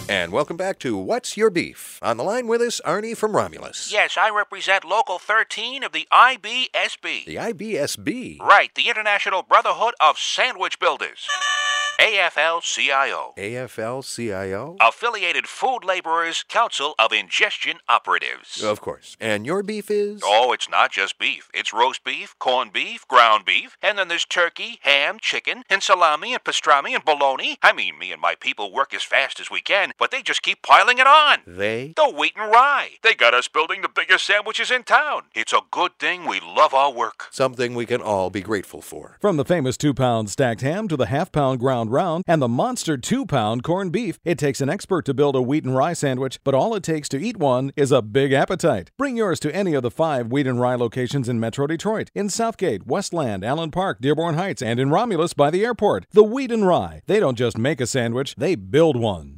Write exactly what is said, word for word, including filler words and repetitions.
And welcome back to What's Your Beef? On the line with us, Arnie from Romulus. Yes, I represent Local thirteen of the I B S B. The I B S B? Right, the International Brotherhood of Sandwich Builders. A F L C I O. A F L C I O? Affiliated Food Laborers Council of Ingestion Operatives. Of course. And your beef is? Oh, it's not just beef. It's roast beef, corned beef, ground beef, and then there's turkey, ham, chicken, and salami, and pastrami, and bologna. I mean, me and my people work as fast as we can, but they just keep piling it on. They? The Wheat and Rye. They got us building the biggest sandwiches in town. It's a good thing we love our work. Something we can all be grateful for. From the famous two-pound stacked ham to the half-pound ground round and the monster two-pound corned beef, it takes an expert to build a wheat and rye sandwich, but all it takes to eat one is a big appetite. Bring yours to any of the five Wheat and Rye locations in Metro Detroit, in Southgate, Westland, Allen Park, Dearborn Heights, and in Romulus by the airport. The Wheat and Rye. They don't just make a sandwich, they build one.